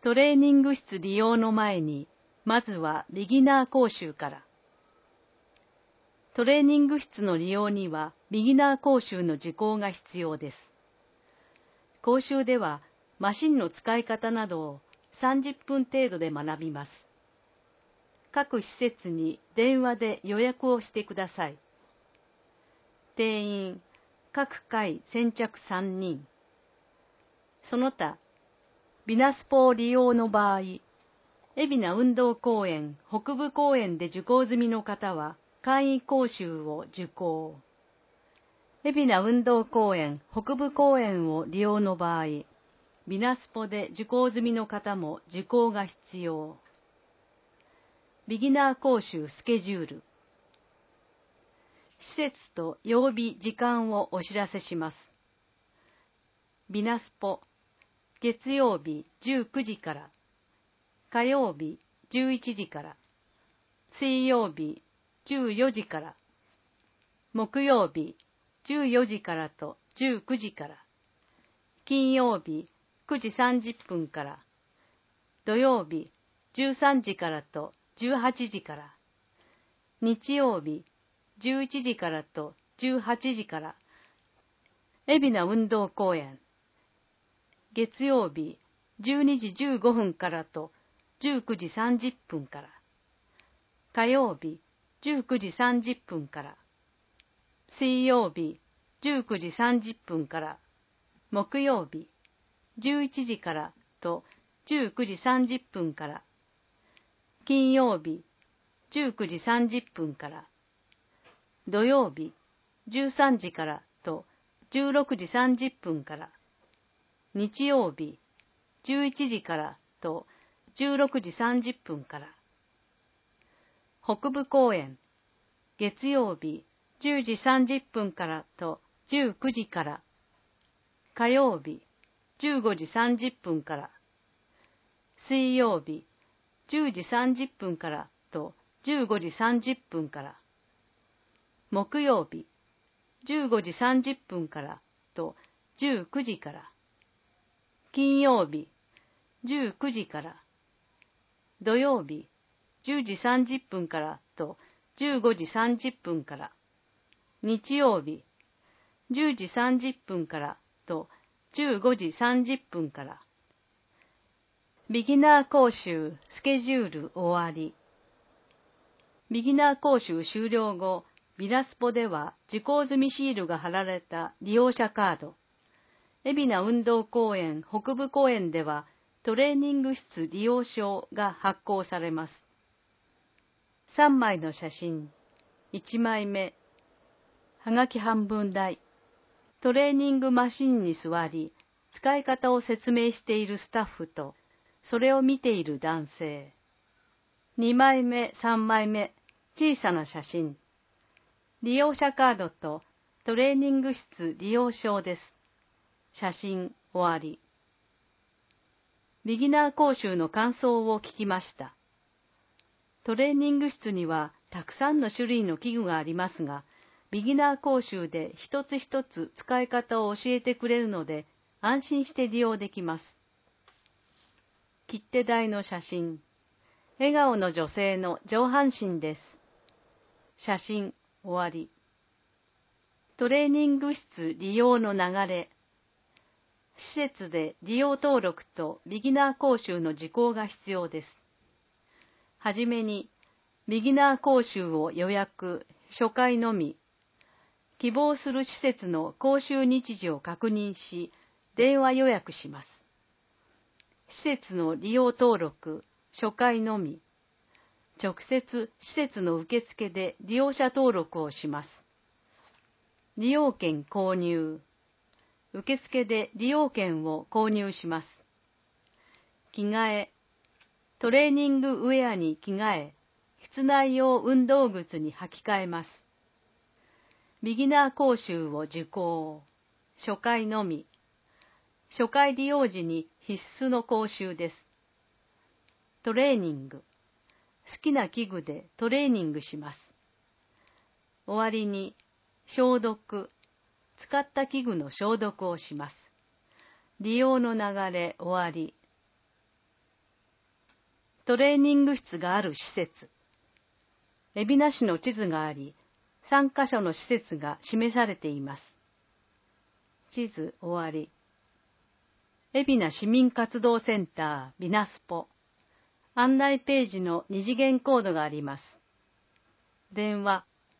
トレーニング室利用の前に、まずはビギナー講習から。トレーニング室の利用にはビギナー講習の受講が必要です。講習ではマシンの使い方などを30分程度で学びます。各施設に電話で予約をしてください。定員、各回先着3人。その他、ビナスポ利用の場合、海老名運動公園北部公園で受講済みの方は簡易講習を受講。海老名運動公園北部公園を利用の場合、ビナスポで受講済みの方も受講が必要。ビギナー講習スケジュール。施設と曜日時間をお知らせします。ビナスポ、月曜日19時から、火曜日11時から、水曜日14時から、木曜日14時からと19時から、金曜日9時30分から、土曜日13時からと18時から、日曜日11時からと18時から、海老名運動公園、月曜日12時15分からと19時30分から、火曜日19時30分から、水曜日19時30分から、木曜日11時からと19時30分から、金曜日19時30分から、土曜日13時からと16時30分から、日曜日11時からと16時30分から、北部公園、月曜日10時30分からと19時から、火曜日15時30分から、水曜日10時30分からと15時30分から、木曜日15時30分からと19時から、金曜日19時から、土曜日10時30分からと15時30分から、日曜日10時30分からと15時30分から。ビギナー講習スケジュール終わり。ビギナー講習終了後、ビナスポでは受講済みシールが貼られた利用者カード。海老名運動公園北部公園ではトレーニング室利用証が発行されます。3枚の写真、1枚目、はがき半分大、トレーニングマシンに座り、使い方を説明しているスタッフと、それを見ている男性。2枚目、3枚目、小さな写真。利用者カードとトレーニング室利用証です。写真終わり。ビギナー講習の感想を聞きました。トレーニング室にはたくさんの種類の器具がありますが、ビギナー講習で一つ一つ使い方を教えてくれるので、安心して利用できます。切手台の写真。笑顔の女性の上半身です。写真終わり。トレーニング室利用の流れ。施設で利用登録とビギナー講習の受講が必要です。はじめに、ビギナー講習を予約、初回のみ。希望する施設の講習日時を確認し、電話予約します。施設の利用登録、初回のみ。直接施設の受付で利用者登録をします。利用券購入。受付で利用券を購入します。着替え。トレーニングウェアに着替え、室内用運動靴に履き替えます。ビギナー講習を受講。初回のみ。初回利用時に必須の講習です。トレーニング。好きな器具でトレーニングします。終わりに消毒。使った器具の消毒をします。利用の流れ終わり。 トレーニング室がある施設。海老名市の地図があり、3カ所の施設が示されています。地図終わり。海老名市民活動センタービナスポ。案内ページの2次元コードがあります。電話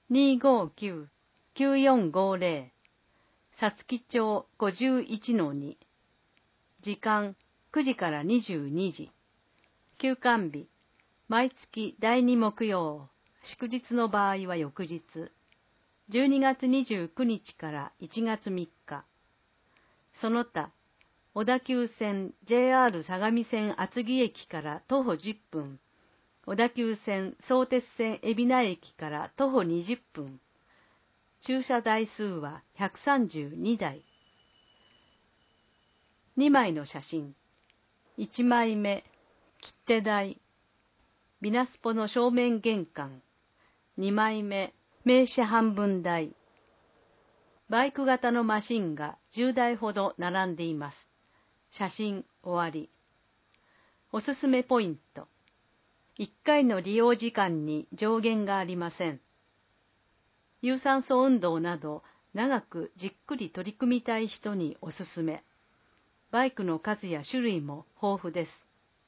259-9450。さつき町 51-2。時間9時から22時。休館日、毎月第2木曜、祝日の場合は翌日。12月29日から1月3日。その他、小田急線 JR 相模線厚木駅から徒歩10分。小田急線相鉄線海老名駅から徒歩20分。駐車台数は132台。2枚の写真。1枚目、切手台。ビナスポの正面玄関。2枚目、名刺半分台。バイク型のマシンが10台ほど並んでいます。写真終わり。おすすめポイント。1回の利用時間に上限がありません。有酸素運動など長くじっくり取り組みたい人におすすめ。バイクの数や種類も豊富です。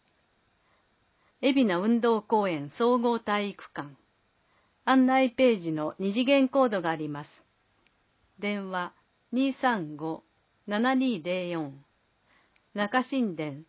海老名運動公園総合体育館。案内ページの2次元コードがあります。電話235-7204。中新田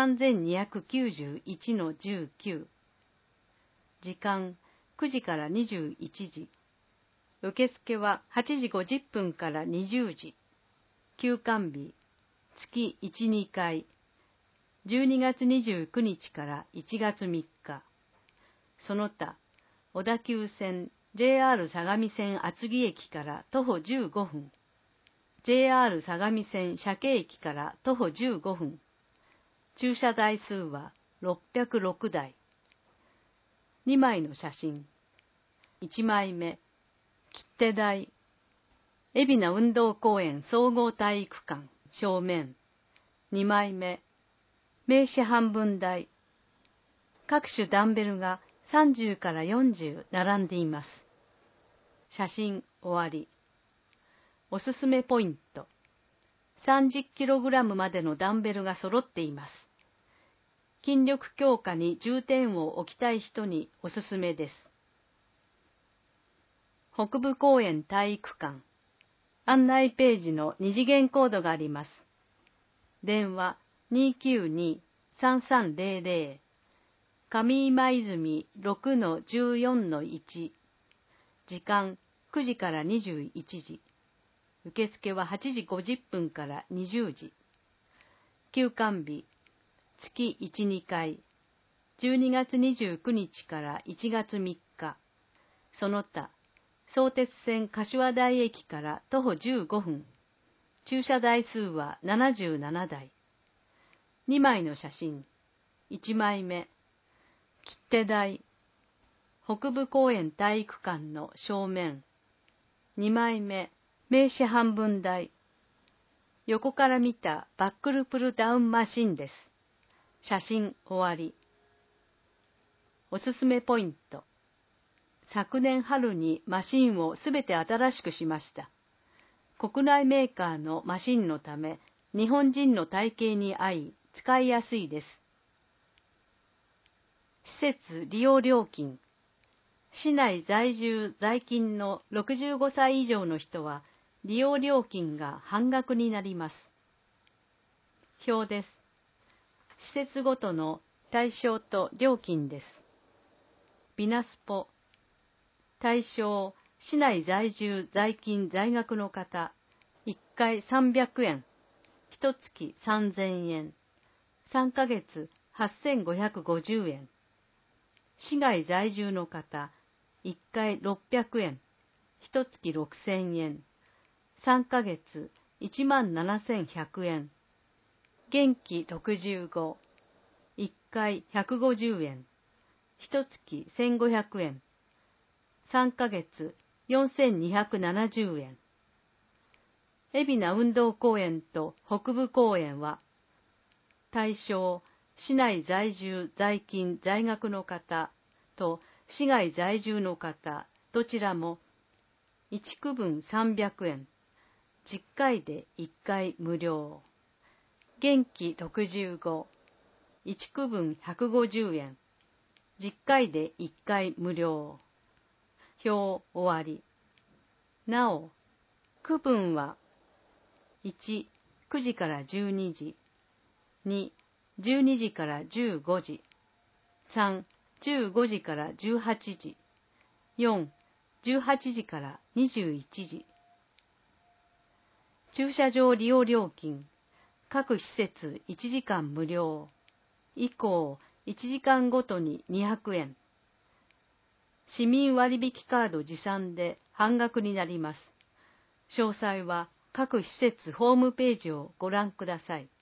3291-19。時間9時から21時。受付は8時50分から20時。休館日、月1、2回。12月29日から1月3日。その他、小田急線 JR 相模線厚木駅から徒歩15分。JR 相模線社家駅から徒歩15分。駐車台数は606台。2枚の写真。1枚目、切手台。海老名運動公園総合体育館正面。2枚目、名刺半分台。各種ダンベルが30から40並んでいます。写真終わり。おすすめポイント。30kg までのダンベルが揃っています。筋力強化に重点を置きたい人におすすめです。北部公園体育館。案内ページの2次元コードがあります。電話292-3300。上今泉 6-14-1。時間9時から21時。受付は8時50分から20時。休館日、月1、2回。12月29日から1月3日。その他、相鉄線柏台駅から徒歩15分。駐車台数は77台。2枚の写真。1枚目、切手台。北部公園体育館の正面。2枚目、名刺半分台。横から見たバックルプルダウンマシンです。写真終わり。おすすめポイント。昨年春にマシンをすべて新しくしました。国内メーカーのマシンのため、日本人の体型に合い、使いやすいです。施設利用料金。市内在住在勤の65歳以上の人は、利用料金が半額になります。表です。施設ごとの対象と料金です。ビナスポ。対象、市内在住在勤在学の方、1回300円、1月3000円、3ヶ月8550円。市外在住の方、1回600円、1月6000円、3ヶ月17100円。元気65、1回150円、1月1500円、3ヶ月4270円。海老名運動公園と北部公園は、対象市内在住在勤在学の方と市外在住の方、どちらも1区分300円、10回で1回無料。元気65、1区分150円、10回で1回無料。表終わり。なお、区分は1、9時から12時、2、12時から15時、3、15時から18時、4、18時から21時。駐車場利用料金、各施設1時間無料、以降1時間ごとに200円。市民割引カード持参で半額になります。詳細は各施設ホームページをご覧ください。